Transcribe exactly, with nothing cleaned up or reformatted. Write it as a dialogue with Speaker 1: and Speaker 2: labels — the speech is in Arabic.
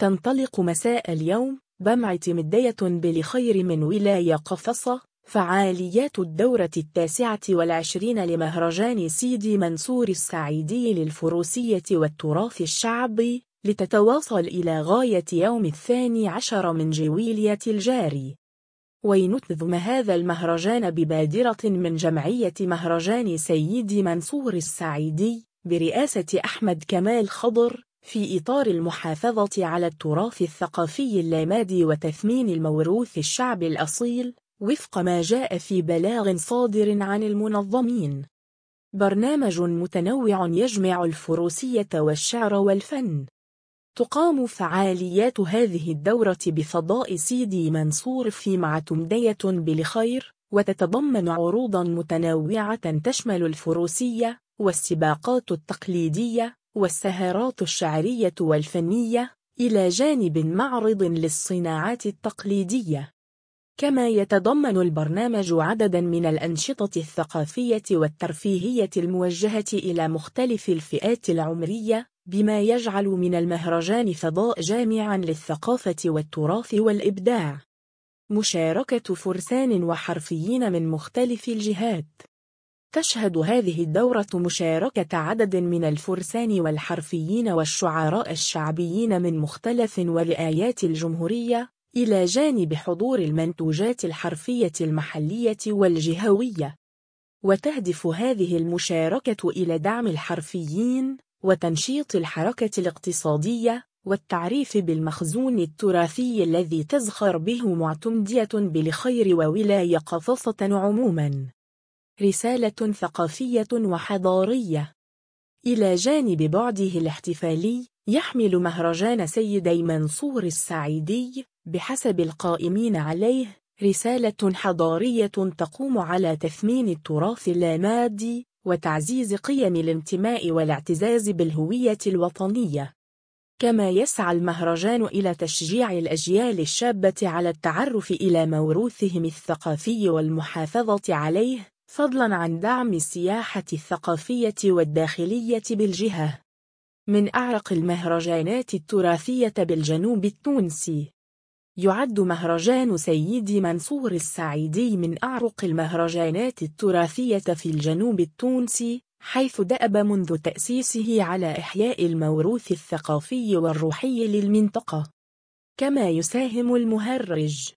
Speaker 1: تنطلق مساء اليوم بمعتمدية بالخير من ولاية قفصة فعاليات الدورة التاسعة والعشرين لمهرجان سيدي منصور السعيدي للفروسية والتراث الشعبي لتتواصل إلى غاية يوم الثاني عشر من جويلية الجاري. وينتظم هذا المهرجان ببادرة من جمعية مهرجان سيدي منصور السعيدي برئاسة أحمد كمال خضر في إطار المحافظة على التراث الثقافي اللامادي وتثمين الموروث الشعبي الأصيل وفق ما جاء في بلاغ صادر عن المنظمين. برنامج متنوع يجمع الفروسية والشعر والفن. تقام فعاليات هذه الدورة بفضاء سيدي منصور في معتمدية بالخير، وتتضمن عروضا متنوعة تشمل الفروسية والسباقات التقليدية والسهرات الشعرية والفنية، إلى جانب معرض للصناعات التقليدية. كما يتضمن البرنامج عددا من الأنشطة الثقافية والترفيهية الموجهة إلى مختلف الفئات العمرية، بما يجعل من المهرجان فضاء جامعا للثقافة والتراث والإبداع. مشاركة فرسان وحرفيين من مختلف الجهات. تشهد هذه الدورة مشاركة عدد من الفرسان والحرفيين والشعراء الشعبيين من مختلف ولايات الجمهورية، إلى جانب حضور المنتوجات الحرفية المحلية والجهوية. وتهدف هذه المشاركة إلى دعم الحرفيين وتنشيط الحركة الاقتصادية والتعريف بالمخزون التراثي الذي تزخر به معتمدية بالخير وولاية قفصة عموما. رسالة ثقافية وحضارية. إلى جانب بعده الاحتفالي، يحمل مهرجان سيدي منصور السعيدي بحسب القائمين عليه رسالة حضارية تقوم على تثمين التراث اللامادي وتعزيز قيم الانتماء والاعتزاز بالهوية الوطنية. كما يسعى المهرجان إلى تشجيع الأجيال الشابة على التعرف إلى موروثهم الثقافي والمحافظة عليه، فضلا عن دعم السياحة الثقافية والداخلية بالجهة. من أعرق المهرجانات التراثية بالجنوب التونسي. يعد مهرجان سيدي منصور السعيدي من أعرق المهرجانات التراثية في الجنوب التونسي، حيث دأب منذ تأسيسه على إحياء الموروث الثقافي والروحي للمنطقة. كما يساهم المهرج